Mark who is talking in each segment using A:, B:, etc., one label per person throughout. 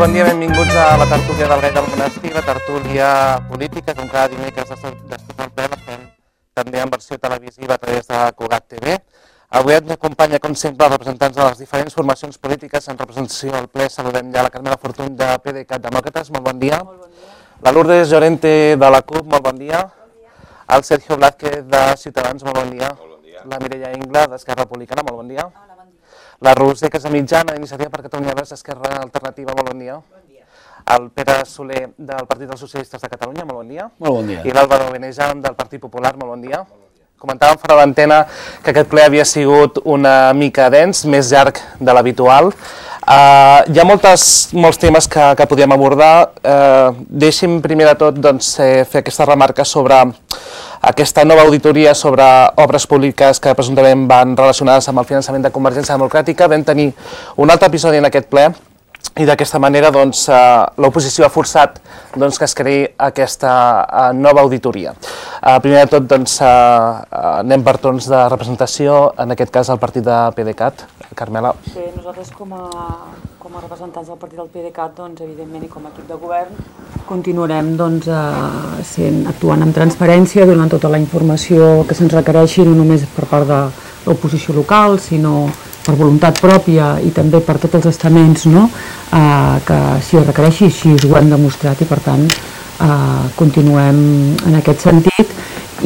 A: bon dia, benvinguts a la tertúlia del Gai del Monestir, la tertúlia política, com cada dimecres després del ple la fem també en versió televisiva a través de Cugat TV. Avui ens acompanya, com sempre, els representants de les diferents formacions polítiques en representació al ple. Saludem ja la Carmela Fortuny de PDeCAT Demòcrates, molt bon dia.
B: Molt bon dia.
A: La Lourdes Llorente de la CUP, molt bon dia. El Sergio Blázquez de Ciutadans, molt bon dia.
C: Molt bon dia.
A: La Mireia Ingla d'Esquerra Republicana, molt bon dia.
B: Hola, bon dia.
A: La Roser Casamitjana d'Iniciativa per Catalunya Verds Esquerra Alternativa, molt bon dia.
B: Bon dia.
A: El Pere Soler del Partit dels Socialistes de Catalunya, molt bon dia.
D: Molt bon dia.
A: I l'Álvaro Benejam del Partit Popular, molt bon dia. Comentàvem fora d'antena que aquest ple havia sigut una mica dens, més llarg de l'habitual. Hi ha molts temes que podíem abordar. Deixi'm primer de tot fer aquesta remarca sobre aquesta nova auditoria sobre obres públiques que presumptament van relacionades amb el finançament de Convergència Democràtica. Vam tenir un altre episodi en aquest ple i d'aquesta manera l'oposició ha forçat que es creï aquesta nova auditoria. Primer de tot anem per torns de representació, en aquest cas el partit de PDeCAT. Carmela.
B: Bé, nosaltres com a representants del partit del PDeCAT, evidentment, i com a equip de govern, continuarem actuant amb transparència, donant tota la informació que se'ns requereixi, no només per part de l'oposició local, sinó per voluntat pròpia i també per tots els estaments, que si ho requereixi, així ho hem demostrat i per tant continuem en aquest sentit.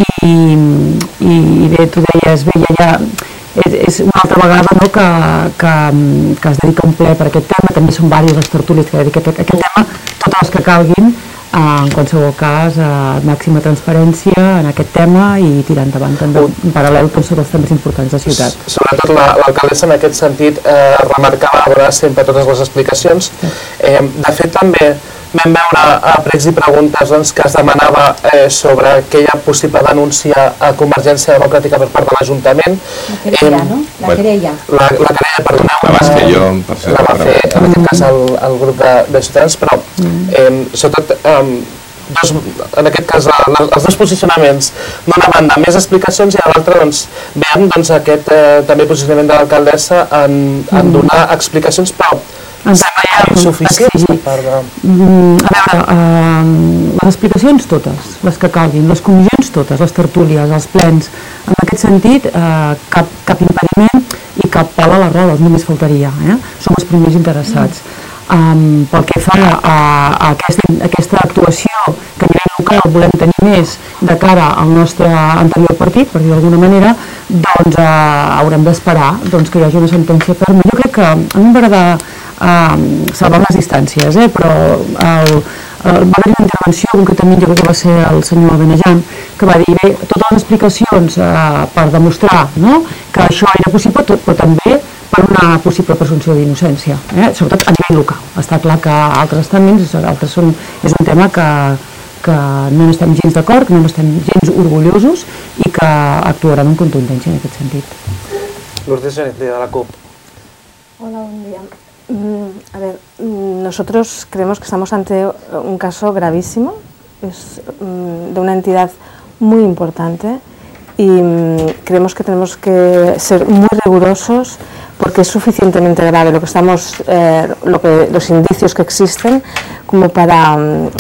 B: I bé, tu deies, ja és una altra vegada que es dedica un ple per aquest tema, també són diverses les tertúlies que dediquen a aquest tema, totes les que calguin, en qualsevol cas, màxima transparència en aquest tema i tirar endavant també en paral·lel tots els temes importants de ciutat.
A: Sobretot l'alcaldessa en aquest sentit remarcava a vegades sempre totes les explicacions. De fet també vam veure pregs i preguntes que es demanava sobre aquella possible denúncia a Convergència Democràtica per part de l'Ajuntament.
E: La querella, no? La querella.
A: La querella, perdoneu.
C: La vas fer jo, per ser.
A: La va fer, en aquest cas, el grup de Ciutadans, però sobretot en aquest cas els dos posicionaments, d'una banda més explicacions i a l'altra veiem aquest també posicionament de l'alcaldessa en donar explicacions, però insuficients per part de...
B: A veure, les explicacions totes, les que calguin, les comissions totes, les tertúlies, els plens, en aquest sentit cap impediment i cap pal a les rodes, només faltaria, som els primers interessats. Pel que fa a aquesta actuació que a nivell local volem tenir més de cara al nostre anterior partit, per dir d'alguna manera, haurem d'esperar que hi hagi una sentència ferma. Jo crec que a mi m'agrada salvar les distàncies, però va haver una intervenció, concretament jo crec que va ser el senyor Benejam, que va dir, bé, totes les explicacions per demostrar que això era possible, però també per una possible presumpció d'innocència, sobretot a nivell local. Està clar que altres estaments, és un tema que no n'estem gens d'acord, que no n'estem gens orgullosos i que actuarem amb contundència en aquest sentit.
A: Lourdes Llorente, de la CUP.
E: Hola, buen día. A ver, nosotros creemos que estamos ante un caso gravísimo, es de una entidad muy importante y creemos que tenemos que ser muy rigurosos porque es suficientemente grave los indicios que existen como para no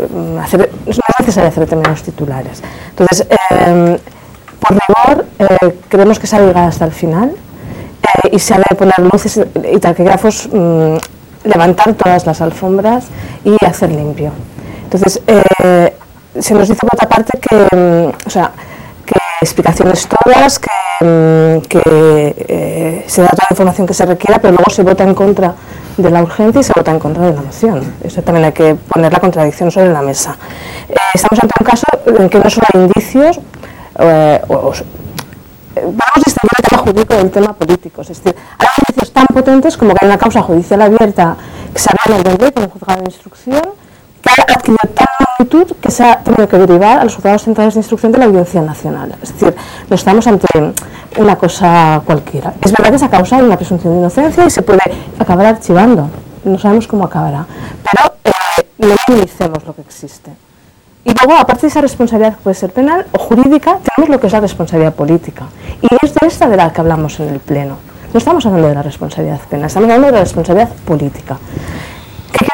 E: es necesario hacer determinados titulares. Entonces, por rigor, creemos que se ha llegado hasta el final y se ha de poner luces y taquígrafos, levantar todas las alfombras y hacer limpio. Entonces, se nos dice por otra parte que explicaciones todas, que se da toda la información que se requiera, pero luego se vota en contra de la urgencia y se vota en contra de la moción. Eso también hay que poner la contradicción sobre la mesa. Estamos ante un caso en que no solo hay indicios, vamos a distinguir el tema jurídico del tema político. Es decir, hay indicios tan potentes como que hay una causa judicial abierta que se abre en el 20 con un juzgado de instrucción que ha adquirido tal magnitud que se ha tenido que derivar a los juzgados centrales de instrucción de la Audiencia Nacional. Es decir, no estamos ante una cosa cualquiera. Es verdad que esa causa hay una presunción de inocencia y se puede acabar archivando. No sabemos cómo acabará. Pero no minimicemos lo que existe. Y luego, aparte de esa responsabilidad que puede ser penal o jurídica, tenemos lo que es la responsabilidad política. Y es de esta de la que hablamos en el Pleno. No estamos hablando de la responsabilidad penal, estamos hablando de la responsabilidad política. ¿Qué quiere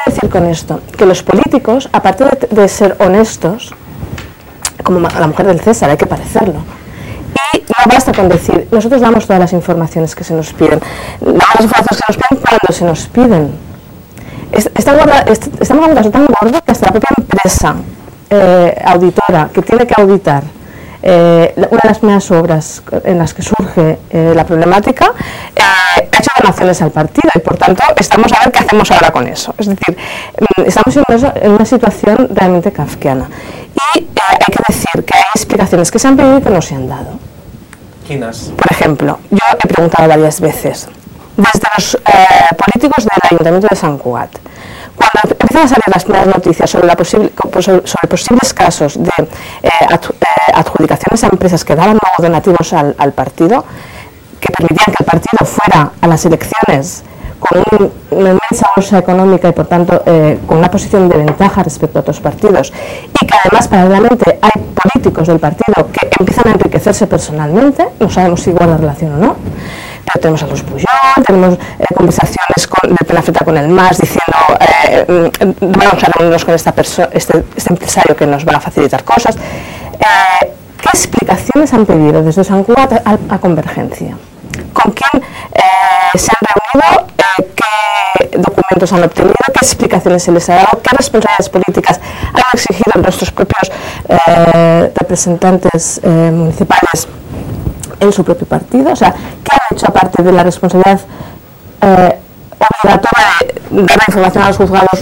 E: decir con esto? Que los políticos, aparte de ser honestos, como la mujer del César, hay que parecerlo. Y no basta con decir, nosotros damos todas las informaciones que se nos piden. Damos las informaciones que nos piden cuando se nos piden. Estamos en un caso tan gordo que hasta la propia empresa auditora que tiene que auditar una de las primeras obras en las que surge la problemática ha hecho donaciones al partido y por tanto estamos a ver qué hacemos ahora con eso. Es decir, estamos en una situación realmente kafkiana y hay que decir que hay explicaciones que se han pedido y que no se han dado.
A: ¿Quiénes?
E: Por ejemplo, yo he preguntado varias veces desde los políticos del Ayuntamiento de Sant Cugat, cuando empiezan a salir las primeras noticias sobre posibles casos de adjudicaciones a empresas que daban nuevos donativos al partido, que permitían que el partido fuera a las elecciones con una inmensa bolsa económica y por tanto con una posición de ventaja respecto a otros partidos, y que además paralelamente hay políticos del partido que empiezan a enriquecerse personalmente, no sabemos si guarda relación o no, pero tenemos a los Pujol, tenemos conversaciones de Penafeta con el MAS diciendo vamos a reunirnos con este empresario que nos va a facilitar cosas. ¿Qué explicaciones han pedido desde Sant Cugat a Convergencia? ¿Con quién se han reunido? ¿Qué documentos han obtenido? ¿Qué explicaciones se les ha dado? ¿Qué responsabilidades políticas han exigido nuestros propios representantes municipales en su propio partido? O sea, ¿qué han hecho aparte de la responsabilidad obligatoria de dar la información a los juzgados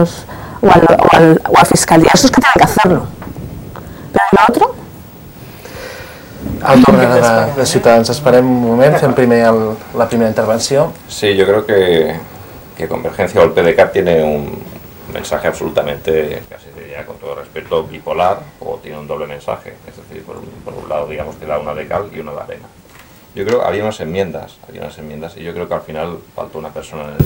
E: o a Fiscalía? Eso es que tienen que hacerlo. Pero lo otro...
A: El torn de Ciutadans. Esperem un moment, fem primer la primera intervenció.
C: Sí, yo creo que Convergencia o el PDeCAT tiene un mensaje absolutamente, casi diría con todo respeto, bipolar, o tiene un doble mensaje. Es decir, por un lado, digamos que da una de cal y una de arena. Yo creo que había unas enmiendas y yo creo que al final faltó una persona en el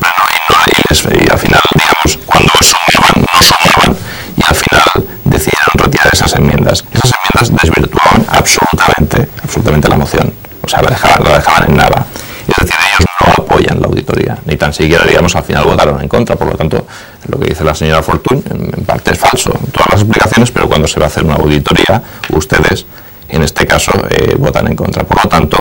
C: plano y al final, digamos, cuando sumaban, no sumaban y al final decidieron retirar esas enmiendas. Esas enmiendas desvirtuaban absolutamente la moción, o sea, la dejaban en nada. Es decir, ellos no apoyan la auditoría, ni tan siquiera, digamos, al final votaron en contra. Por lo tanto, lo que dice la señora Fortuny en parte es falso, todas las explicaciones, pero cuando se va a hacer una auditoría, ustedes, en este caso, votan en contra. Por lo tanto,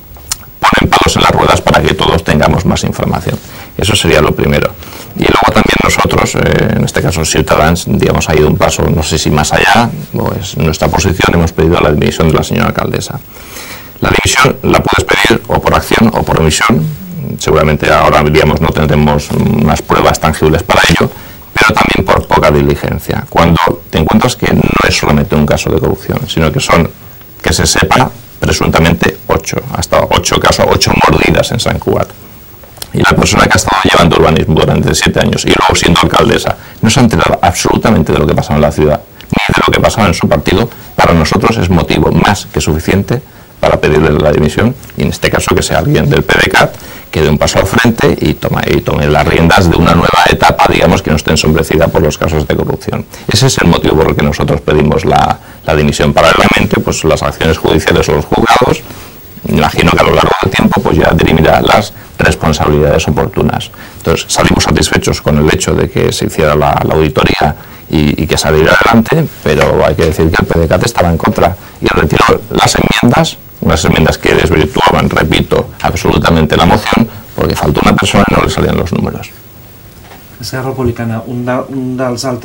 C: ponen palos en las ruedas para que todos tengamos más información. Eso sería lo primero. Y luego también nosotros, en este caso Ciutadans, digamos, ha ido un paso, no sé si más allá, pues nuestra posición, hemos pedido la dimisión de la señora alcaldesa. La dimisión la puedes pedir o por acción o por omisión. Seguramente ahora, digamos, no tendremos unas pruebas tangibles para ello, pero también por poca diligencia. Cuando te encuentras que no es solamente un caso de corrupción, sino que son, que se sepa, presuntamente 8 casos, 8 mordidas en Sant Cugat. Y la persona que ha estado llevando urbanismo durante 7 años y luego siendo alcaldesa no se ha enterado absolutamente de lo que pasaba en la ciudad, ni de lo que pasaba en su partido, para nosotros es motivo más que suficiente para pedirle la dimisión, y en este caso que sea alguien del PDeCAT que dé un paso al frente y tome las riendas de una nueva etapa, digamos, que no esté ensombrecida por los casos de corrupción. Ese es el motivo por el que nosotros pedimos la dimisión. Paralelamente, pues las acciones judiciales o los juzgados, imagino que a lo largo del tiempo pues ya dirimirá las responsabilidades oportunas. Entonces salimos satisfechos con el hecho de que se hiciera la auditoría y que saliera adelante, pero hay que decir que el PDeCAT estaba en contra y retiró las enmiendas, unas enmiendas que desvirtuaban, repito, absolutamente la moción, porque faltó una persona y no le salían los números.
A: Esquerra Republicana, un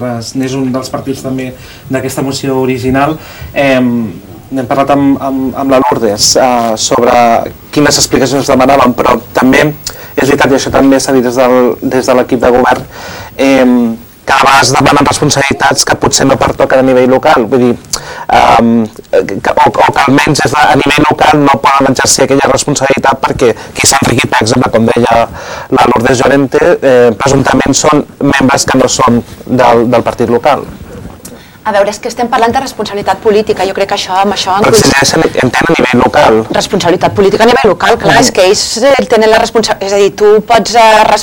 A: dels partits també d'aquesta moció original. N'hem parlat amb la Lourdes sobre quines explicacions demanaven, però també és veritat, i això també s'ha dit des de l'equip de govern, que a vegades demanen responsabilitats que potser no pertoquen a nivell local, vull dir, o que almenys a nivell local no poden exercir aquella responsabilitat perquè qui s'ha enriquit, per exemple, com deia la Lourdes Llorente, presumptament són membres que no són del partit local.
D: A veure, és que estem parlant de responsabilitat política, jo crec que amb això...
A: Però exigeixen a nivell local.
D: Responsabilitat política a nivell local, clar, és que ells tenen la responsabilitat, és a dir, tu pots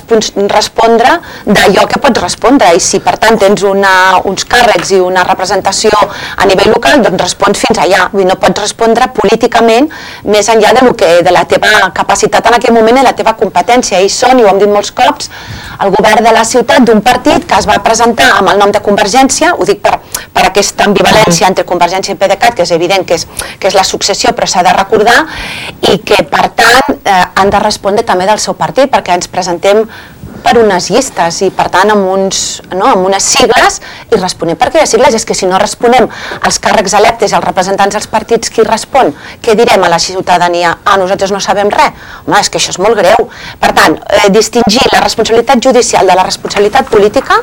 D: respondre d'allò que pots respondre, i si per tant tens uns càrrecs i una representació a nivell local, doncs respons fins allà, vull dir, no pots respondre políticament més enllà de la teva capacitat en aquell moment i la teva competència. Ells són, i ho hem dit molts cops, el govern de la ciutat d'un partit que es va presentar amb el nom de Convergència, ho dic per aquesta ambivalència entre Convergència i PDeCAT, que és evident que és la successió, però s'ha de recordar, i que per tant han de respondre també del seu partit, perquè ens presentem per unes llistes i per tant amb unes sigles, i responem per aquelles sigles. És que si no responem als càrrecs electes i als representants dels partits, qui respon? Què direm a la ciutadania? Nosaltres no sabem res. Home, és que això és molt greu. Per tant, distingir la responsabilitat judicial de la responsabilitat política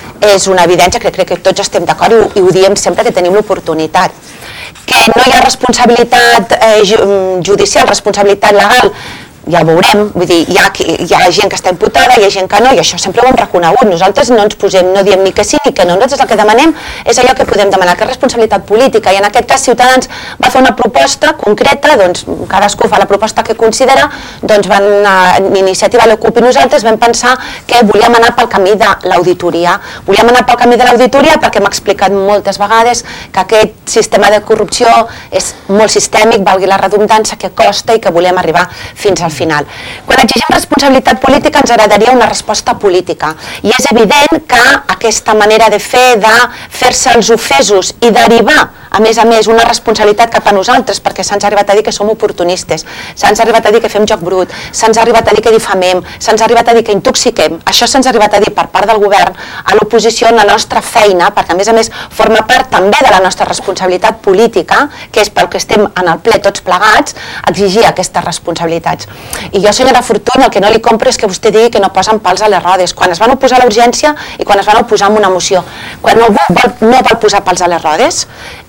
D: és una evidència que crec que tots estem d'acord i ho diem sempre que tenim l'oportunitat. Que no hi ha responsabilitat judicial, responsabilitat legal, ja ho veurem, vull dir, hi ha gent que està imputada, hi ha gent que no, i això sempre ho hem reconegut. Nosaltres no ens posem, no diem ni que sí ni que no, nosaltres el que demanem és allò que podem demanar, que és responsabilitat política, i en aquest cas Ciutadans va fer una proposta concreta, doncs cadascú fa la proposta que considera, doncs Iniciativa l'Ocupi, nosaltres vam pensar que volíem anar pel camí de l'auditoria. Volíem anar pel camí de l'auditoria perquè hem explicat moltes vegades que aquest sistema de corrupció és molt sistèmic, valgui la redundància, que costa i que volem arribar fins al final. Quan exigim responsabilitat política ens agradaria una resposta política, i és evident que aquesta manera de fer-se els ofesos i derivar a més, una responsabilitat cap a nosaltres, perquè se'ns ha arribat a dir que som oportunistes, se'ns ha arribat a dir que fem joc brut, se'ns ha arribat a dir que difamem, se'ns ha arribat a dir que intoxiquem. Això se'ns ha arribat a dir per part del govern a l'oposició en la nostra feina, perquè a més forma part també de la nostra responsabilitat política, que és pel que estem en el ple tots plegats, exigir aquestes responsabilitats. I jo, senyora Fortuny, el que no li compro és que vostè digui que no posen pals a les rodes, quan es van oposar a la urgència i quan es van oposar a una moció. Quan algú no vol posar pals a les rodes,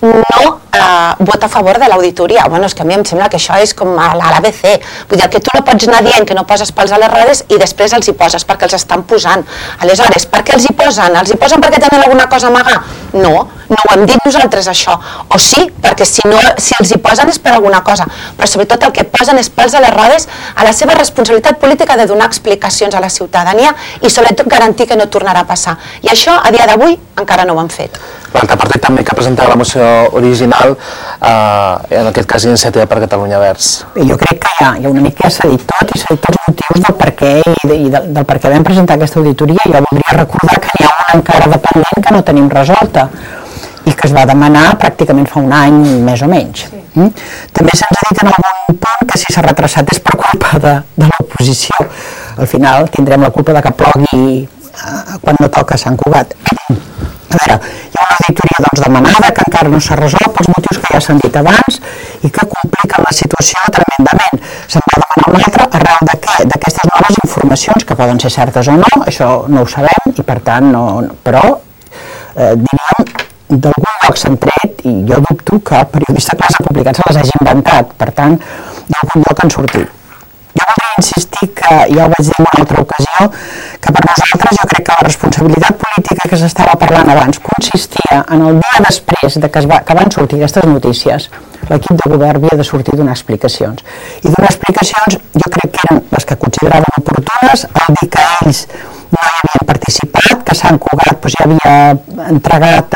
D: no vota a favor de l'auditoria. Bueno, és que a mi em sembla que això és com a l'ABC. Vull dir, que tu no pots anar dient que no poses pals a les rodes i després els hi poses, perquè els estan posant. Aleshores, per què els hi posen? Els hi posen perquè tenen alguna cosa a amagar? No ho hem dit nosaltres, això. O sí, perquè si els hi posen és per alguna cosa. Però sobretot el que posen és pals a les rodes a la seva responsabilitat política de donar explicacions a la ciutadania i sobretot garantir que no tornarà a passar. I això, a dia d'avui, encara no ho han fet.
A: L'altre partit també que ha presentat la moció original, en aquest cas Iniciativa per Catalunya Verds.
F: Jo crec que ja una mica ja s'ha dit tot i s'ha dit els motius del per què i del per què vam presentar aquesta auditoria. Jo voldria recordar que n'hi ha una encara dependent que no tenim resolta i que es va demanar pràcticament fa un any, més o menys. També se'ns ha dit en algun punt que si s'ha retrasat és per culpa de l'oposició. Al final tindrem la culpa de que plogui quan no toca Sant Cugat. A veure, hi ha una auditoria demanada que encara no s'ha resolt pels motius que ja s'han dit abans i que compliquen la situació tremendament. Se'n va demanar una altra arrel de què? D'aquestes noves informacions, que poden ser certes o no, això no ho sabem i per tant no, però diríem d'algun lloc s'han tret i jo dubto que periodistes que les han publicat se les hagi inventat, per tant d'algun lloc han sortit. Jo voldria insistir que, ja ho vaig dir en una altra ocasió, que per nosaltres jo crec que la responsabilitat política que s'estava parlant abans consistia en el dia després que van sortir aquestes notícies, l'equip de govern havia de sortir a donar explicacions. I donar explicacions jo crec que eren les que consideraven oportunes, el dir que ells no hi havien participat, que Sant Cugat ja havia entregat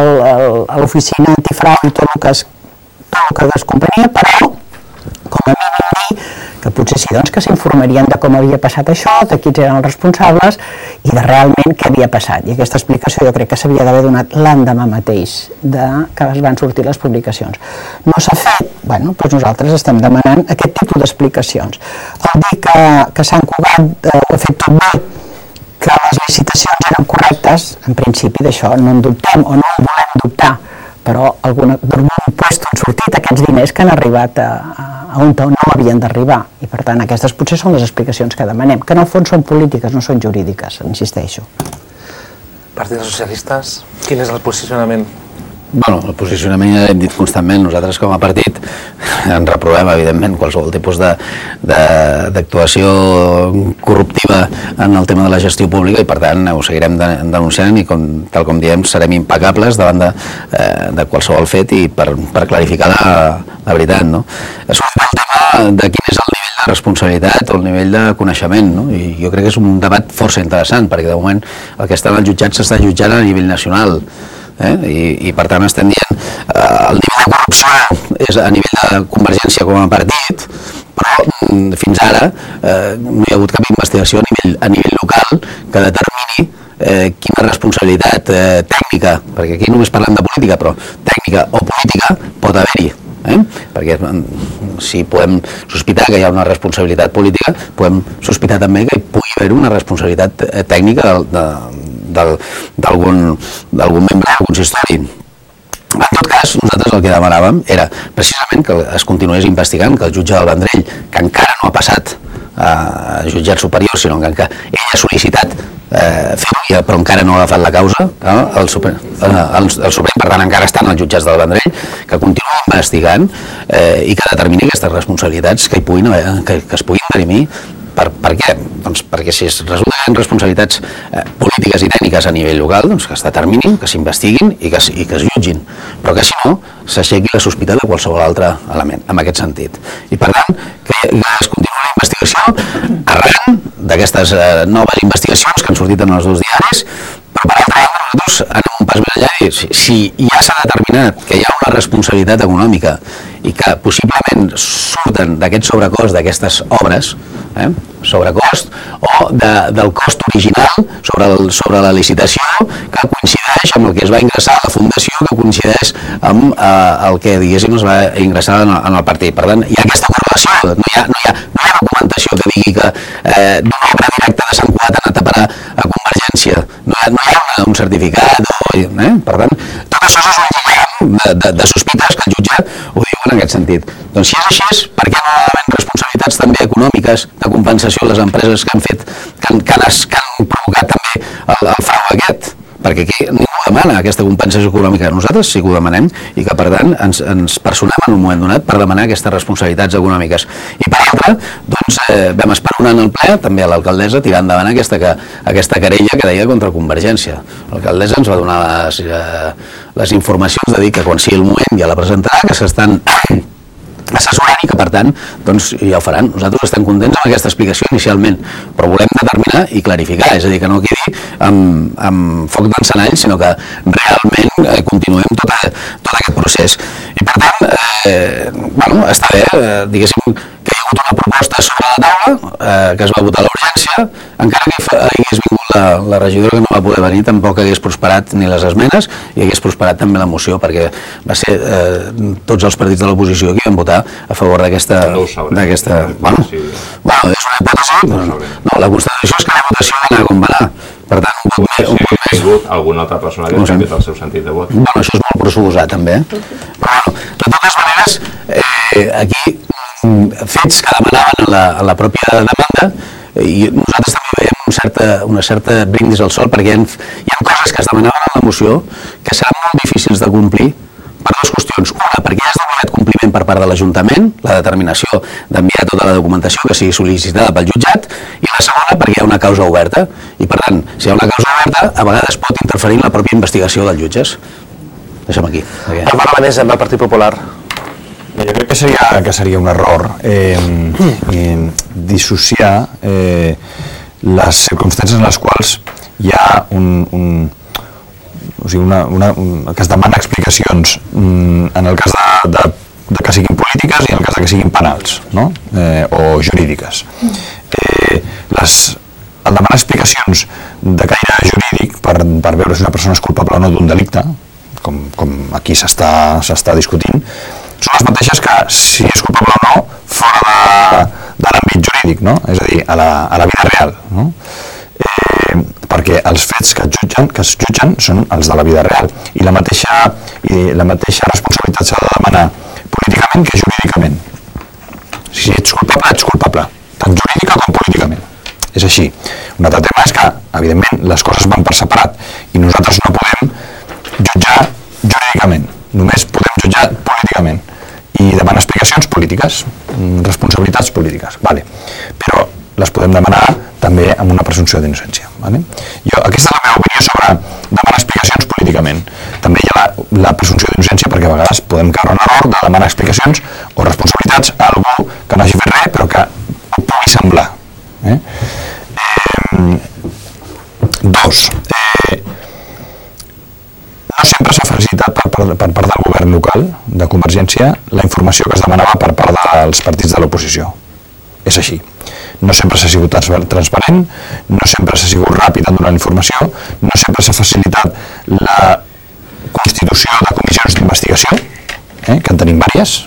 F: a l'oficina antifrau i tot el que descompenia, però com a mínim dir que potser sí, doncs, que s'informarien de com havia passat això, de quins eren els responsables i de realment què havia passat. I aquesta explicació jo crec que s'havia d'haver donat l'endemà mateix que es van sortir les publicacions. No s'ha fet, bueno, doncs nosaltres estem demanant aquest tipus d'explicacions. El dir que Sant Cugat ho ha fet tot bé, que les licitacions eren correctes, en principi d'això no en dubtem o no en volem dubtar, però d'algun lloc han sortit aquests diners que han arribat a on no havien d'arribar i per tant aquestes potser són les explicacions que demanem, que en el fons són polítiques, no són jurídiques, insisteixo.
A: Partit dels Socialistes, quin és el posicionament?
G: Bueno, el posicionament ja l'hem dit constantment, nosaltres com a partit ens reprovem, evidentment, qualsevol tipus d'actuació corruptiva en el tema de la gestió pública i, per tant, ho seguirem denunciant i, tal com diem, serem impecables davant de qualsevol fet i per clarificar la veritat, no? És un tema de quin és el nivell de responsabilitat o el nivell de coneixement, no? I jo crec que és un debat força interessant, perquè de moment el que està en el jutjat s'està jutjant a nivell nacional. I per tant estem dient el nivell de corrupció és a nivell de Convergència com a partit, però fins ara no hi ha hagut cap investigació a nivell local que determini quina responsabilitat tècnica, perquè aquí només parlem de política, però tècnica o política pot haver-hi. Perquè si podem sospitar que hi ha una responsabilitat política, podem sospitar també que hi pugui haver una responsabilitat tècnica d'algun membre del consistori. En tot cas, nosaltres el que demanàvem era precisament que es continués investigant, que el jutge del Vendrell, que encara no ha passat a jutjat superior, sinó que ell ha sol·licitat fer-ho, però encara no ha agafat la causa, el Suprem, per tant, encara estan els jutjats del Vendrell, que continuï investigant i que determini aquestes responsabilitats que es puguin dirimir. Per què? Doncs perquè si es resulten responsabilitats polítiques i tècniques a nivell local, doncs que es determinin, que s'investiguin i que es jutgin, però que si no s'aixequi la sospita de qualsevol altre element, en aquest sentit. I per tant, que es continuï la investigació arran d'aquestes noves investigacions que han sortit en els 2 diaris, però per altra banda nosaltres anem un pas més enllà i si ja s'ha determinat que hi ha una responsabilitat econòmica i que possiblement surten d'aquest sobrecost d'aquestes obres, sobrecost, o del cost original sobre la licitació que coincideix amb el que es va ingressar a la fundació, que coincideix amb el que, diguéssim, es va ingressar en el partit. Per tant, hi ha aquesta correlació, no hi ha documentació que digui que d'una obra directa de Sant Cugat ha anat a parar a Convergència, no hi ha un certificat, per tant, tot això és un lligam de sospites que el jutge ho diu en aquest sentit. Doncs si és així, per què no hi ha responsabilitats també econòmiques de compensació a les empreses que han provocat també el frau aquest? Perquè aquí ningú demana aquesta compensació econòmica. Nosaltres sí que ho demanem i que, per tant, ens personem en un moment donat per demanar aquestes responsabilitats econòmiques. I per altra, doncs, vam esperonar en el ple també a l'alcaldessa tirar endavant aquesta querella que deia contra Convergència. L'alcaldessa ens va donar les informacions de dir que quan sigui el moment ja la presentarà, que s'estan assessorant i que, per tant, doncs ja ho faran. Nosaltres estem contents amb aquesta explicació inicialment, però volem determinar i clarificar, és a dir, que no quedi amb foc d'encenall, sinó que realment continuem tot aquest procés. I, per tant, està bé, diguéssim, que hi ha hagut una proposta sobre la taula, que es va votar a l'urgència, encara que hagués vingut la regidora que no va poder venir, tampoc hagués prosperat ni les esmenes i hagués prosperat també la moció, perquè va ser tots els partits de l'oposició que van votar a favor d'aquesta... Bueno, és una hipòtesi, no, la constatació és que la votació va anar com va anar. Per tant, un vot més...
C: Ha hagut alguna altra persona que ha canviat el seu sentit de vot?
G: Bueno, això és molt pressuposat, també. Però, de totes maneres, aquí fets que demanaven a la pròpia demanda, i nosaltres també veiem una certa brindis al sol, perquè hi ha coses que es demanaven a la moció que seran molt difícils de complir per dues qüestions. Una, perquè ja és demanat compliment per part de l'Ajuntament, la determinació d'enviar tota la documentació que sigui sol·licitada pel jutjat, i la segona, perquè hi ha una causa oberta. I, per tant, si hi ha una causa oberta, a vegades pot interferir en la pròpia investigació dels jutges. Deixem aquí.
A: Parla més amb el Partit Popular.
H: Jo crec que seria un error dissociar les circumstàncies en les quals hi ha que es demana explicacions en el cas de que siguin polítiques i en el cas de que siguin penals, no? O jurídiques. El demanar explicacions de caire jurídic per veure si una persona és culpable o no d'un delicte, com aquí s'està discutint, són les mateixes que si és culpable o no fora de l'àmbit jurídic, no? És a dir, a la vida real, no? Perquè els fets que es jutgen són els de la vida real i la mateixa responsabilitat s'ha de demanar políticament que jurídicament. Si ets culpable, tant jurídica com políticament. És així. Un altre tema és que, evidentment, les coses van per separat i nosaltres no podem jutjar jurídicament, només podem jutjar políticament. i demana explicacions polítiques, responsabilitats polítiques, vale. Però les podem demanar també amb una presumpció d'innocència. Vale? Aquesta és la meva opinió sobre demanar explicacions políticament. També hi ha la presumpció d'innocència perquè a vegades podem caure en l'error de demanar explicacions o responsabilitats a algú que no hagi fet res però que pugui semblar. Dos, no sempre s'ha facilitat per part del govern local de Convergència la informació que es demanava per part dels partits de l'oposició. És així. No sempre s'ha sigut transparent, no sempre s'ha sigut ràpid en donar informació, no sempre s'ha facilitat la constitució de comissions d'investigació, que en tenim diverses.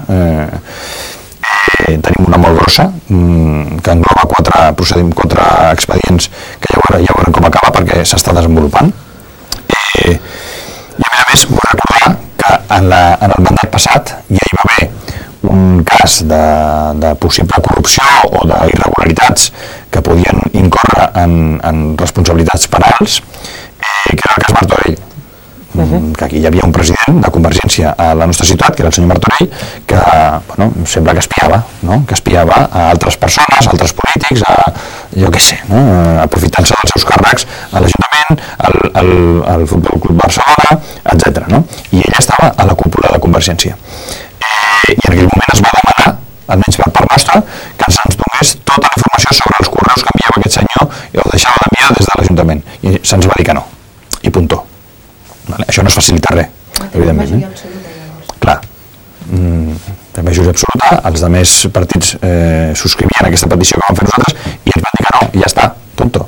H: Tenim una molt grossa, que engloba 4 expedients que ja veurem com acaba perquè s'està desenvolupant. I a més vull recordar que en el mandat passat ja hi va haver un cas de possible corrupció o d'irregularitats que podien incórrer en responsabilitats penals, que era el cas Martorell. Que aquí hi havia un president de Convergència a la nostra ciutat, que era el senyor Martorell, que sembla que espiava, que espiava a altres persones, a altres polítics, jo què sé, aprofitant-se dels seus càrrecs a l'Ajuntament, al Futbol Club Barcelona, etc. I ella estava a la cúpula de Convergència. I en aquell moment es va demanar, almenys per part nostra, que se'ns donés tota la informació sobre els correus que enviava aquest senyor i el deixava d'enviar des de l'Ajuntament. I se'ns va dir que no. I puntó. Això no es facilita res, evidentment. Clar, la majoria absoluta, els altres partits subscrivien aquesta petició que vam fer nosaltres i ens van dir que no, i ja està, puntó.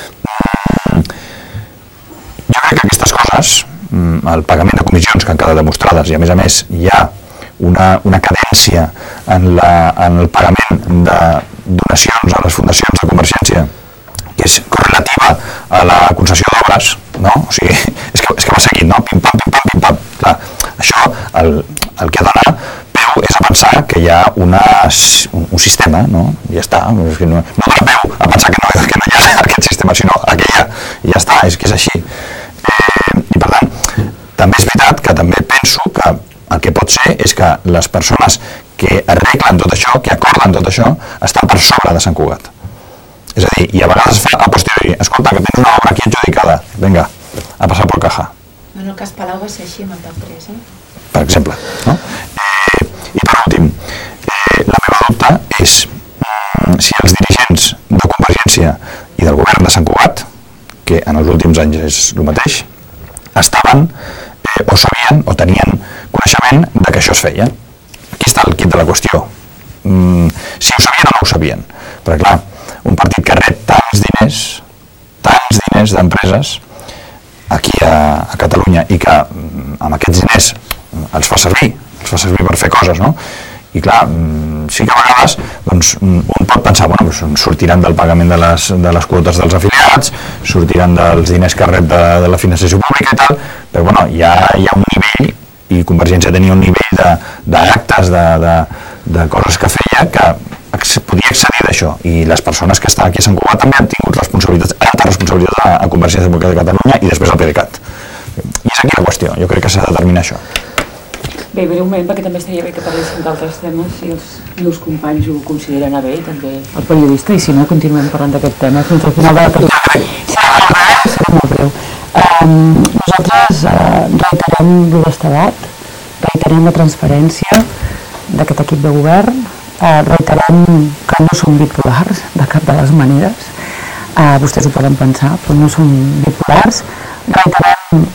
H: Jo crec que aquestes coses, el pagament de comissions que han quedat demostrades i a més hi ha una cadència en el pagament de donacions a les fundacions de Convergència que és correlativa a la concessió d'obres, no? O sigui, és que va seguint, no? Pim-pam, pim-pam, pim-pam. Clar, això, el que ha d'anar peu és a pensar que hi ha un sistema, no? I ja està. És que no dona peu a pensar que no hi ha aquest sistema, sinó que ja està, és que és així. I per tant, també és veritat que també penso que el que pot ser és que les persones que arreglen tot això, que acorden tot això, estan per sobre de Sant Cugat. És a dir, i a vegades es fa a posteriori. Escolta, que tens una obra aquí adjudicada. Vinga, a passar pel caja.
I: En el cas Palau va ser així amb el TAP 3,
H: Per exemple. No? I per últim, la meva dubte és si els dirigents de Convergència i del govern de Sant Cugat, que en els últims anys és el mateix, estaven o sabien o tenien coneixement de que això es feia. Aquí està el quid de la qüestió. Si ho sabien o no ho sabien. Perquè clar, un partit que rep tants diners d'empreses aquí a Catalunya i que amb aquests diners els fa servir per fer coses, no? I clar, sí que a vegades un pot pensar, sortiran del pagament de les quotes dels afiliats, sortiran dels diners que rep de la financiació pública i tal, però hi ha un nivell, i Convergència tenia un nivell d'actes, de coses que feia que podia accedir d'això, i les persones que estan aquí a Sant Cugat també han tingut alta responsabilitat a Convergència Democràtica de Catalunya i després al PDeCAT. I és aquí la qüestió, jo crec que s'ha de determinar això.
B: Bé, breument, perquè també estaria bé que parléssim d'altres temes, si els meus companys ho consideren a bé, també el periodista, i si no, continuem parlant d'aquest tema fins al final de la tarda. Serà molt breu. Nosaltres reiterem l'honestedat, reiterem la transparència d'aquest equip de govern, reiterem que no som bipolars de cap de les maneres, vostès ho poden pensar, però no som bipolars, reiterem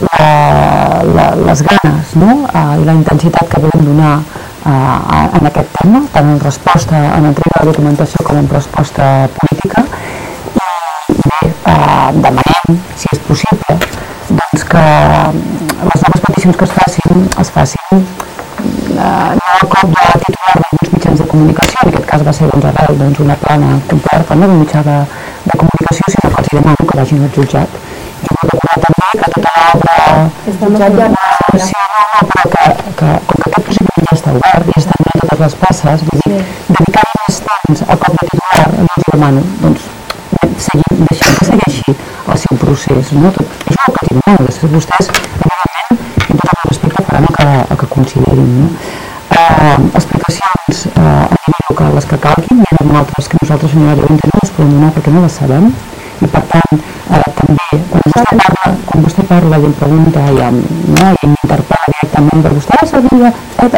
B: les ganes, no? I la intensitat que volem donar en aquest tema, tant en resposta en entrega de documentació com en resposta política, i bé, demanem, si és possible, doncs que les noves peticions que es facin no al cop de titular d'alguns mitjans de comunicació, en aquest cas va ser arrel una plana completa d'un mitjà de comunicació, sinó que els demano que vagin al jutjat. Jo vull recordar també que tota l'obra però que com que aquest procediment ja està obert i estan donant totes les passes, vull dir, dedicar-hi més temps al cop de titular, jo els demano, doncs, deixem que segueixi el seu procés, no? Això és el que els demano, després vostès, evidentment, amb tot el respecte faran el que considerin, no? explicacions a nivell local, les que calguin, hi ha altres que nosaltres a nivell no les podem donar perquè no les sabem, i per tant, també, quan vostè parla i em pregunta i m'interpel·la directament per vostè, sabia,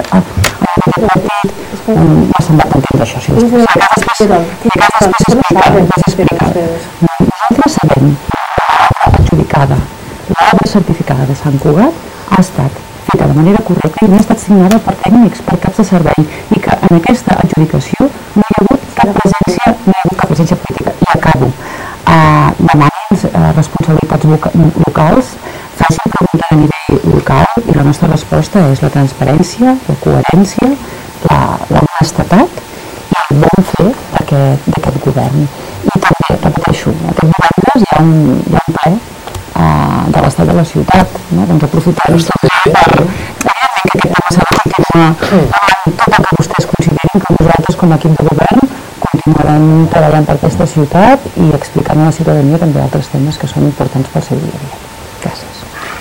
B: m'ha semblat entendre això, si després. A casa explicat. Nosaltres sabem que l'adjudicada, l'obra certificada de Sant Cugat ha estat feta de manera correcta i no ha estat signada per tècnics, per caps de servei, i que en aquesta adjudicació no hi ha hagut cap presència política. I acabo. Demanin responsabilitats locals, facin preguntes a nivell local i la nostra resposta és la transparència, la coherència, l'honestedat i el bon fer d'aquest govern. I també, repeteixo, aquest divendres hi ha un ple de l'estat de la ciutat, doncs aprofitarem per que aquest tema s'ha de continuar amb tot el que vostès considerin que nosaltres com a equip de govern continuarem treballant per aquesta ciutat i explicant a la ciutadania també altres temes que són importants pel seu dia a dia. Gràcies.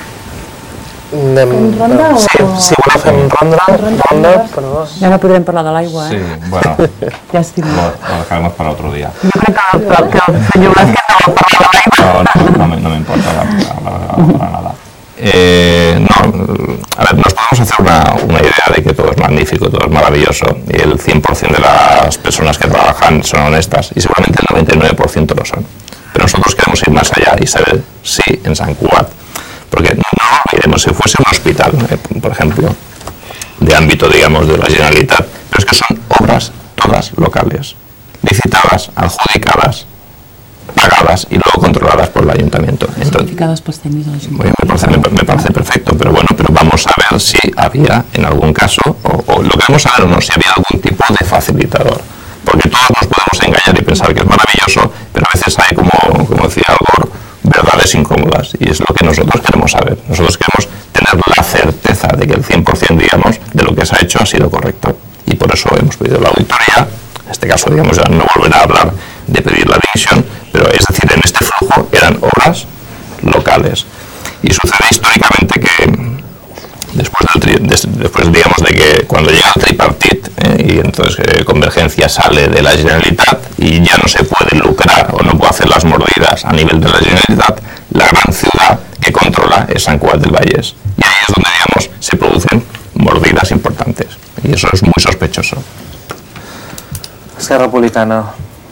A: Si voleu fem ronda, però...
B: Ja no podrem parlar de l'aigua,
C: Sí, bueno,
B: Llàstima.
C: lo dejaremos para otro día.
B: Jo crec que el senyor Vázquez no vol parlar de l'aigua.
C: No me importa para nada. A ver, nos podemos hacer una idea de que todo es magnífico, todo es maravilloso y el 100% de las personas que trabajan son honestas y seguramente el 99% lo son. Pero nosotros queremos ir más allá y saber si en Sant Cugat, porque no olvidemos, si fuese un hospital, por ejemplo, de ámbito, digamos, de la Generalitat, pero es que son obras todas locales, licitadas, adjudicadas, pagadas y luego controladas por el ayuntamiento.
B: Certificadas por tècnics de l'Ajuntament.
C: Me parece perfecto, pero bueno, pero vamos a ver si había en algún caso, o lo que vamos a ver o no, si había algún tipo de facilitador. Porque todos nos podemos engañar y pensar que es maravilloso, pero a veces hay, como decía Algor, verdades incómodas, y es lo que nosotros queremos saber. Nosotros queremos tener la certeza de que el 100%, digamos, de lo que se ha hecho ha sido correcto. Y por eso hemos pedido la auditoría. En este caso, digamos, ya no volverá a hablar de pedir la dimisión, pero es decir, en este flujo eran obras locales. Y sucede históricamente que después digamos, de que cuando llega el tripartit y entonces Convergencia sale de la Generalitat y ya no se puede lucrar o no puede hacer las mordidas a nivel de la Generalitat, la gran ciudad que controla es Sant Cugat del Vallès. Y ahí es donde, digamos, se producen mordidas importantes. Y eso es muy sospechoso.
A: Esquerra Republicana.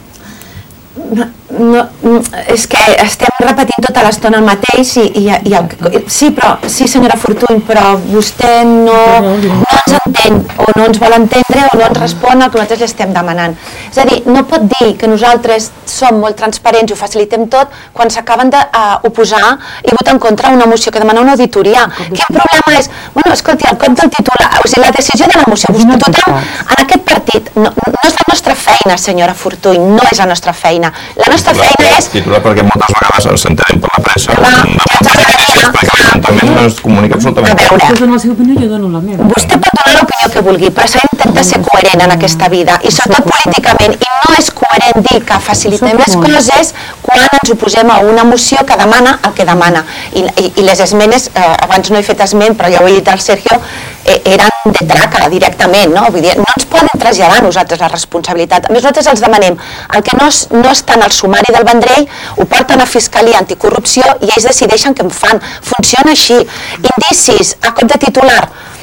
D: No, és que estem repetint tota l'estona el mateix sí, senyora Fortuny, però vostè no ens entén o no ens vol entendre o no ens respon al que nosaltres li estem demanant. És a dir, no pot dir que nosaltres som molt transparents i ho facilitem tot quan s'acaben d'oposar i votar en contra una moció que demana una auditoria. Quin problema és? Bueno, escolti, el cop del titular, o sigui, la decisió de la moció, tothom en aquest partit no és la nostra feina, senyora Fortuny, no és la nostra feina. La nostra feina és...
C: Titular perquè moltes vegades s'entenen per la premsa, perquè l'Ajuntament no es comunica absolutament.
B: Vostè dona la seva opinió i jo dono la meva.
D: Vostè pot donar l'opinió que vulgui, però s'ha d'intentar ser coherent en aquesta vida, i sobretot políticament, i no és coherent dir que facilitem les coses quan ens oposem a una moció que demana el que demana. I les esmenes, abans no he fet esment, però ja ho he dit al Sergio, eren de traca directament, no? Vull dir, no ens poden traslladar a nosaltres la responsabilitat. A més, nosaltres els demanem el que no està en el sumari del Vendrell, ho porten a Fiscalia Anticorrupció i ells decideixen què en fan. Funciona així. Indicis, a cop de titular,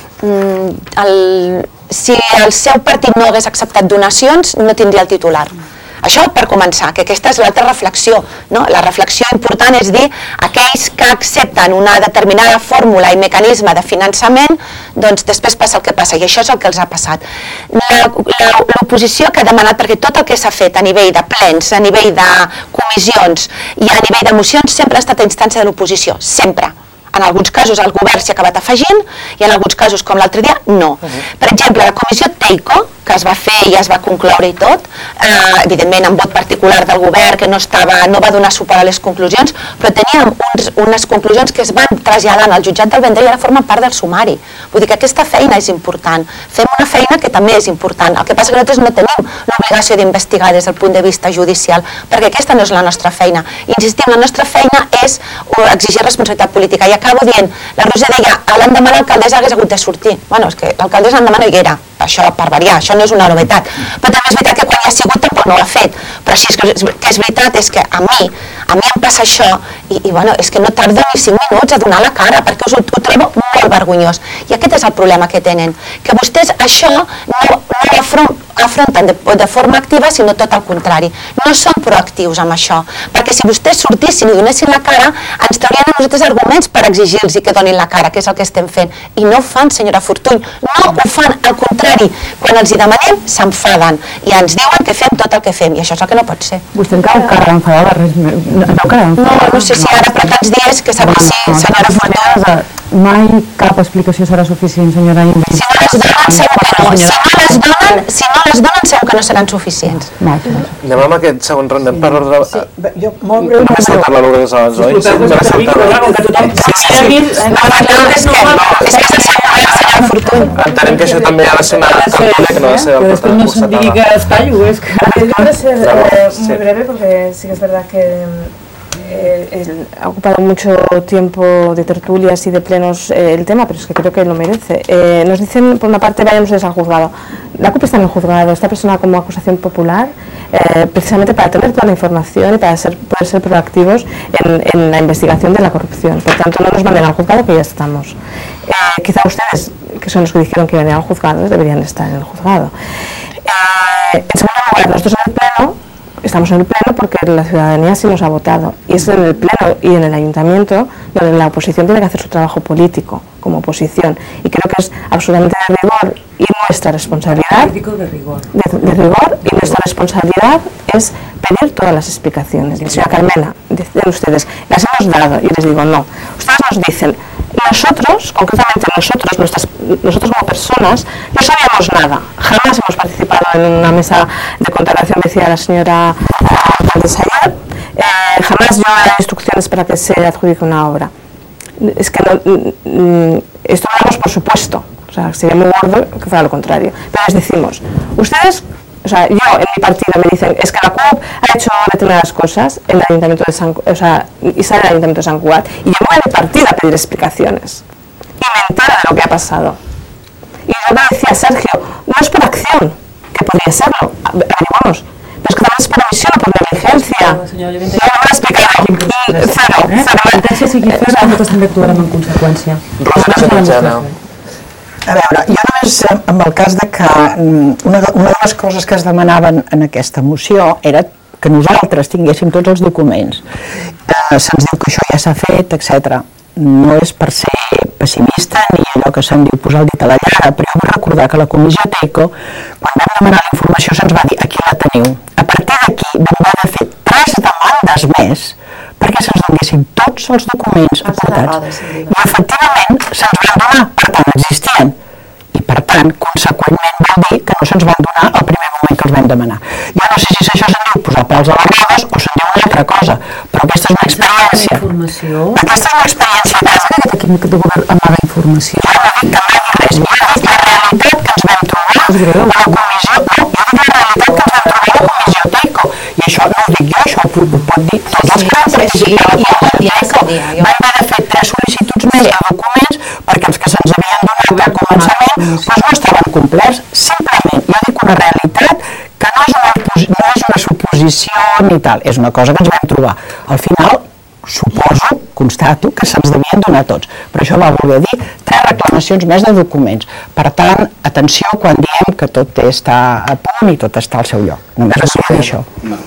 D: si el seu partit no hagués acceptat donacions, no tindria el titular. Això per començar, que aquesta és l'altra reflexió, no? La reflexió important és dir aquells que accepten una determinada fórmula i mecanisme de finançament, doncs després passa el que passa, i això és el que els ha passat. L'oposició que ha demanat, perquè tot el que s'ha fet a nivell de plens, a nivell de comissions i a nivell de mocions sempre ha estat a instància de l'oposició, sempre. En alguns casos el govern s'hi ha acabat afegint i en alguns casos, com l'altre dia, no. Per exemple, la comissió TEICO, que es va fer i es va concloure i tot, evidentment amb vot particular del govern que no va donar suport a les conclusions, però teníem unes conclusions que es van traslladar al jutjat del Vendrell i ara formen part del sumari. Vull dir que aquesta feina és important. Fem una feina que també és important. El que passa que nosaltres no tenim l'obligació d'investigar des del punt de vista judicial, perquè aquesta no és la nostra feina. Insistim, la nostra feina és exigir responsabilitat política. I acabo dient, la Roser deia, l'endemà l'alcaldessa hagués hagut de sortir. Bueno, és que l'alcaldessa l'endemà no hi era, això per variar, això no és una novetat. Però també és veritat que quan hi ha sigut tampoc no ho ha fet. Però sí que és veritat és que a mi em passa això i bueno, és que no tardo ni 5 minuts a donar la cara perquè ho trobo molt vergonyós. I aquest és el problema que tenen, que vostès això no afronten de forma activa, sinó tot el contrari. No són proactius amb això, perquè si vostès sortissin i donessin la cara, ens traurien a nosaltres arguments per exigir-los que donin la cara, que és el que estem fent. I no ho fan, senyora Fortuny, no ho fan, al contrari. Quan els hi demanem, s'enfaden i ens diuen que fem tot el que fem, i això és el que no pot ser.
B: Vostè encara encara enfadada, res més.
D: No sé si ara, però tants dies que sap que sí, senyora Fortuny.
B: Mai cap explicació serà suficient, senyora Ingrid.
D: Si no les donen, segur que no. Si no les donen, segur que no seran suficients.
A: Anem amb aquest segon ronda per ordre...
J: Jo, molt breu...
A: M'ha saltat la Lourdes abans, oi?
D: És que senyora Fortuny.
A: Entenem que això també ha de ser una tertúlia que no ha de ser
B: Que després no se'n digui que estallo, és que...
E: Yo voy a ser muy breve porque sí que es verdad que ha ocupado mucho tiempo de tertulias y de plenos el tema, pero es que creo que lo merece. Nos dicen, por una parte, vayamos al juzgado. La CUP está en el juzgado, esta persona como acusación popular, precisamente para tener toda la información y para poder ser proactivos en la investigación de la corrupción. Por tanto, no nos manden al juzgado, que ya estamos. Quizá ustedes, que son los que dijeron que venían al juzgado, deberían estar en el juzgado. En segundo lugar, nosotros en el Pleno estamos en el Pleno porque la ciudadanía sí nos ha votado, y es en el Pleno y en el Ayuntamiento donde la oposición tiene que hacer su trabajo político como oposición, y creo que es absolutamente de rigor y nuestra responsabilidad de rigor, y nuestra responsabilidad es pedir todas las explicaciones. Señora Carmela, dicen ustedes, las hemos dado, y les digo no. Ustedes nos dicen, nosotros, concretamente nosotros como personas, no sabíamos nada, jamás hemos participado en una mesa de contratación, decía la señora alcaldesa ayer, jamás yo he dado instrucciones para que se adjudique una obra. Es que esto lo damos por supuesto, o sea, sería muy gordo que fuera lo contrario. Pero les decimos, ustedes, o sea, yo en mi partido me dicen, es que la CUP ha hecho determinadas cosas en el Ayuntamiento de San Cugat, o sea, y sale el Ayuntamiento de San Cugat, y yo voy a mi partido a pedir explicaciones, y me entero de lo que ha pasado. Y yo me decía, Sergio, no es por acción, que podría serlo, averiguamos, pero es que también es por omisión o por negligencia. No me ho explicaré.
B: Sentència sigui ferma, nosaltres també actuarem en conseqüència.
F: A veure, jo només amb el cas de que una de les coses que es demanaven en aquesta moció era que nosaltres tinguéssim tots els documents. Se'ns diu que això ja s'ha fet, etc. No és per ser pessimista ni allò que se'n diu posar el dit a la llaga, però jo vull recordar que la comissió TEICO, quan vam demanar la informació, se'ns va dir, aquí la teniu. A partir d'aquí vam haver de fer 3 demandes més perquè se'ns donessin tots els documents aportats. I efectivament se'ns van donar, per tant existien, i per tant conseqüentment vam dir que no se'ns van donar al primer moment que els vam demanar. Jo no sé si això se'n diu posar pals a les rodes o se'n diu una altra cosa, però aquesta és una experiència. Aquesta és una experiència.
B: Aquest equip de govern amaga informació.
F: Jo no dic que amagui res, jo dic la realitat que ens vam trobar a la comissió, jo dic la realitat que ens vam trobar a la comissió TEICO, i això no ho dic jo, això ho pot dir tots els que van participar a la TEICO. Vam haver de fer 3 sol·licituds més de documents perquè els que se'ns havien donat al començament no estaven complerts. Simplement, jo dic una realitat que no és una suposició ni tal, és una cosa que ens vam trobar. Al final, suposo, constato, que se'ns devien donar tots, però això va voler dir 3 reclamacions més de documents. Per tant, atenció quan diem que tot està a punt i tot està al seu lloc. Només volia dir això.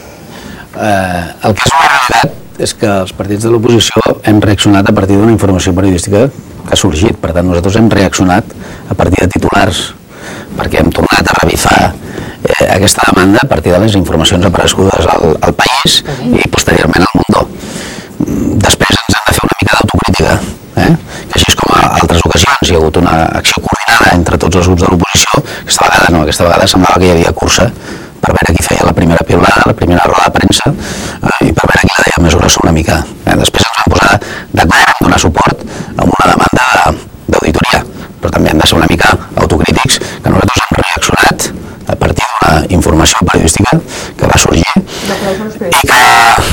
G: El que és una realitat és que els partits de l'oposició hem reaccionat a partir d'una informació periodística que ha sorgit. Per tant, nosaltres hem reaccionat a partir de titulars, perquè hem tornat a revifar aquesta demanda a partir de les informacions aparegudes al País i posteriorment al Mundo. Després ens hem de fer una mica d'autocrítica, que així com a altres ocasions hi ha hagut una acció coordinada entre tots els grups de l'oposició, aquesta vegada semblava que hi havia cursa per veure qui feia la primera piulada, la primera roda de premsa i per veure qui la deia més grossa una mica. Després ens vam posar d'acord en donar suport a una demanda d'auditoria, però també hem de ser una mica autocrítics, que nosaltres hem reaccionat a partir d'una informació periodística que va sorgir i que...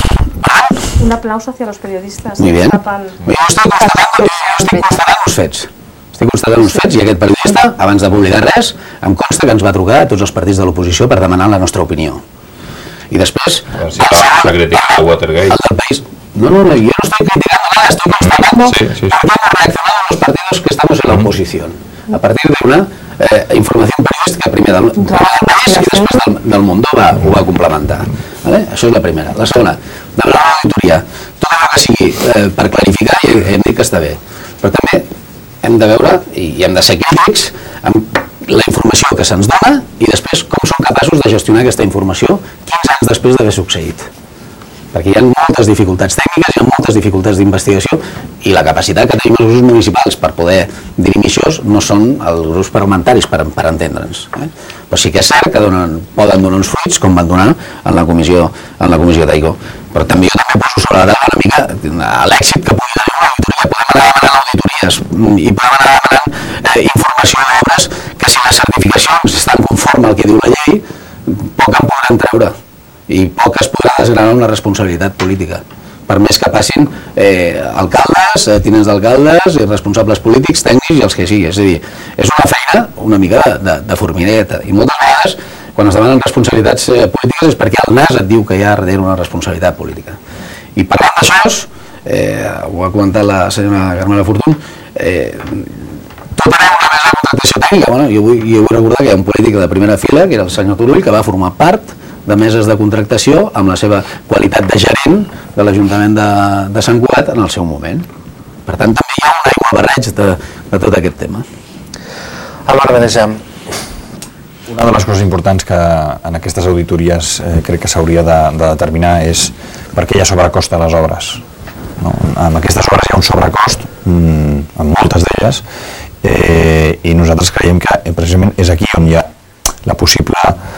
E: Un aplauso hacia los periodistas.
G: Muy bien. Jo estic constatant uns fets. Estic constatant uns fets i aquest periodista, abans de publicar res, em consta que ens va trucar a tots els partits de l'oposició per demanar la nostra opinió. I després...
C: La crítica de Watergate.
G: El del país... No, jo no estoy criticando nada, estoy constatando cómo han reaccionado los partidos que estamos en la oposición. A partir de una informació periodística primer del país i després del Mundo ho va complementar. Això és la primera. La segona, demanar l'auditoria. Tot allò que sigui per clarificar i hem dit que està bé. Però també hem de veure i hem de ser crítics amb la informació que se'ns dona i després com som capaços de gestionar aquesta informació 15 anys després d'haver succeït. Perquè hi ha moltes dificultats tècniques, hi ha moltes dificultats d'investigació i la capacitat que tenim els grups municipals per poder dirimir això no són els grups parlamentaris per entendre'ns. Però sí que és cert que poden donar uns fruits com van donar en la comissió d'Aigua. Però també jo també poso sobre la taula una mica l'èxit que pugui tenir una auditoria. Podem anar demanant auditories i podem anar demanant informació d'obres que si les certificacions estan conforme al que diu la llei, poc en podran treure i poc es podrà desgranar una responsabilitat política, per més que passin alcaldes, tinents d'alcaldes, responsables polítics, tècnics i els que sigui. És a dir, és una feina una mica de formineta i moltes vegades quan es demanen responsabilitats polítiques és perquè el NAS et diu que hi ha darrere una responsabilitat política. I parlant d'això, ho ha comentat la senyora Carmela Fortuny, tot anem una mesa de contractació tècnica. Jo vull recordar que hi ha un polític de primera fila, que era el senyor Turull, que va formar part de meses de contractació amb la seva qualitat de gerent de l'Ajuntament de Sant Cugat en el seu moment. Per tant, també hi ha un aiguabarreig de tot aquest tema.
A: Álvaro Benejam.
H: Una de les coses importants que en aquestes auditories crec que s'hauria de determinar és per què hi ha sobrecost a les obres. En aquestes obres hi ha un sobrecost, en moltes d'elles, i nosaltres creiem que precisament és aquí on hi ha la possible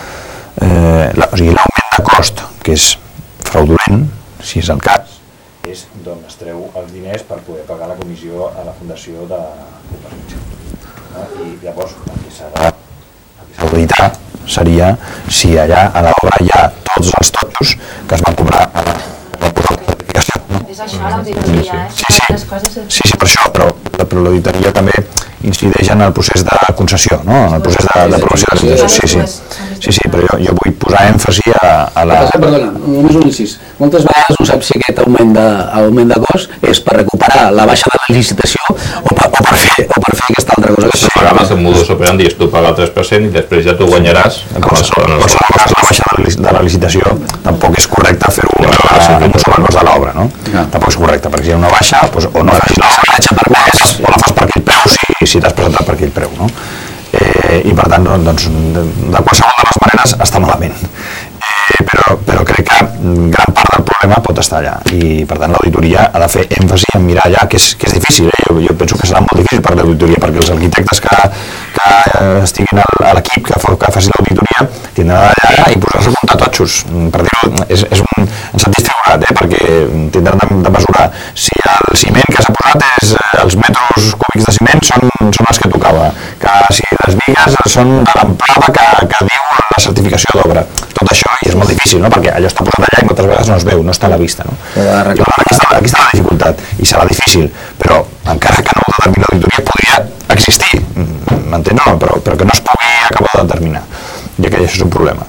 H: l'augment de cost, que és fraudulent, si és el cas, és d'on es treu els diners per poder pagar la comissió a la Fundació de Cooperació. I llavors el que s'ha d'auditar seria si allà a l'obra hi ha tots els totxos que es van cobrar a la certificació.
I: És això, l'auditoria,
H: Sí, per això, però l'auditoria també incideix en el procés de concessió, en el procés d'aprovació de licitació. Sí, però jo vull posar èmfasi a la...
G: Perdona, només un incís. Moltes vegades no saps si aquest augment de cost és per recuperar la baixa de la licitació o per fer aquesta altra cosa.
C: Si programes el modus operandi és tu pagar el 3% i després ja tu guanyaràs en qualsevol
H: cas la baixa de la licitació tampoc és correcte fer-ho amb un sobrecost de l'obra, no? Tampoc és correcte, perquè si hi ha una baixa o no fas la baixa per més o la fas per aquell preu si t'has presentat per aquell preu, no? I per tant, doncs, de qualsevol de les maneres està malament. Però crec que gran part del problema pot estar allà i per tant l'auditoria ha de fer èmfasi en mirar allà, que és difícil. Jo penso que serà molt difícil per l'auditoria perquè els arquitectes que estiguin a l'equip que faci l'auditoria tindran allà i posar-se a comptar totxos, per dir-ho, és un sentit figurat, perquè tindran de mesurar si el ciment que s'ha posat els metres cúbics de ciment són els que tocava, que si les bigues són de l'amplada que diu la certificació d'obra. Tot això i és molt difícil, perquè allò està posat allà i moltes vegades no es veu, no està a la vista. Aquí està la dificultat i serà difícil, però encara que no ho determini l'auditoria podria existir, m'entens? Però que no es pugui acabar de determinar, ja que això és un problema.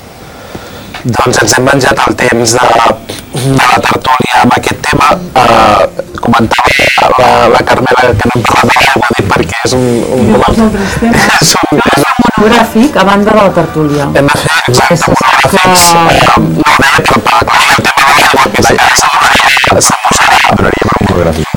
A: Doncs ens hem menjat el temps de la tertúlia amb aquest tema. Comentava la Carmela que no hem parlat d'aigua perquè és un
B: monogràfic a banda de la tertúlia.
A: Hem de fer exacte monogràfics. No ho deia per parlar del tema de l'aigua, que
H: donaria per un monogràfic.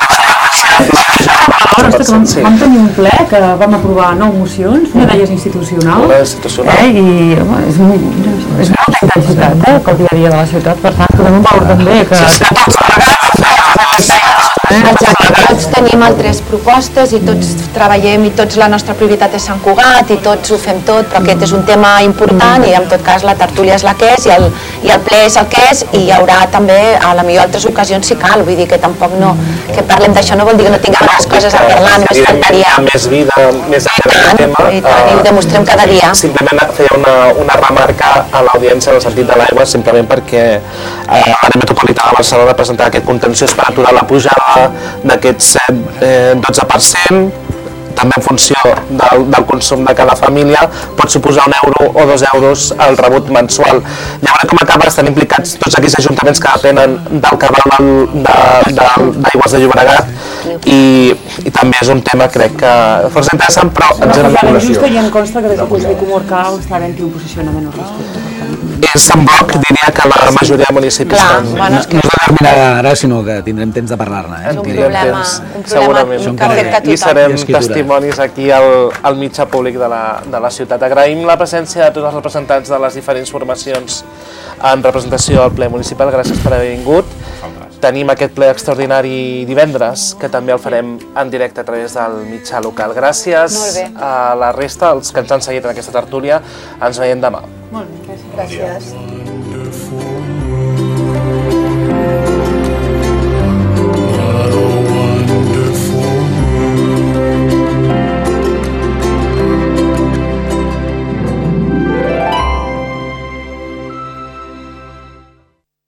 B: Vam tenir un ple que vam aprovar 9 mocions, una d'elles institucional, i és molta intensitat pel dia a dia de la ciutat, per tant, podem un valor també que...
D: tots tenim altres propostes i tots treballem i tots la nostra prioritat és Sant Cugat i tots ho fem tot, però aquest és un tema important i en tot cas la tertúlia és la que és i el ple és el que és i hi haurà també a la millor altres ocasions si cal, vull dir que tampoc no, que parlem d'això no vol dir que no tinguem altres coses a parlar, només faltaria.
A: Més vida, més aquest tema.
D: I ho demostrem cada dia.
A: Simplement feia una remarca a l'audiència en el sentit de l'aigua, simplement perquè l'àrea metropolitana de Barcelona presentarà aquest contenciós per aturar la pujada d'aquest 7-12%, també en funció del consum de cada família, pot suposar 1 euro o 2 euros el rebut mensual. Llavors, com acaba, estan implicats tots aquells ajuntaments que depenen del cabal d'Aigües de Llobregat i també és un tema, crec que força interessant, però en general...
B: Justo i em consta que des del Consell Comarcal està havent-hi un posicionament al respecte.
A: És en bloc, diria que la majoria de municipis estan...
G: No es determinarà ara, sinó que tindrem temps de parlar-ne.
D: És un problema que afecta a
A: I serem
D: tothom.
A: testimonis aquí al mitjà públic de la ciutat. Agraïm la presència de tots els representants de les diferents formacions en representació al ple municipal. Gràcies per haver vingut. Tenim aquest ple extraordinari divendres, que també el farem en directe a través del mitjà local. Gràcies a la resta, els que ens han seguit en aquesta tertúlia. Ens veiem demà.
B: Molt bé, gràcies.
D: Gràcies.